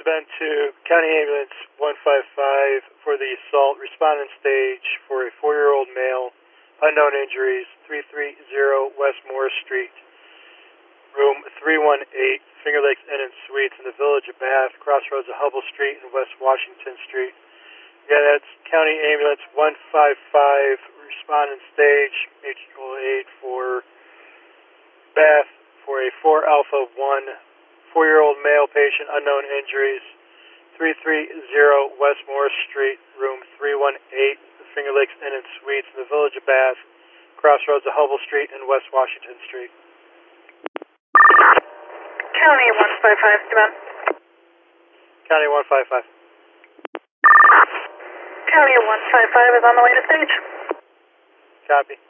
been to County Ambulance 155 for the assault. Respondent stage for a 4-year-old male, unknown injuries, 330 West Morris Street, room 318, Finger Lakes Inn and Suites in the Village of Bath, crossroads of Hubble Street and West Washington Street. Yeah, that's County Ambulance 155, respondent stage, mutual aid for Bath for a 4 Alpha 1, 4-year-old male patient, unknown injuries, 330 West Morris Street, room 318, Finger Lakes Inn and Suites in the Village of Bath, crossroads of Hubble Street and West Washington Street. County 155, Stephen. County 155. County 155 is on the way to stage. Copy.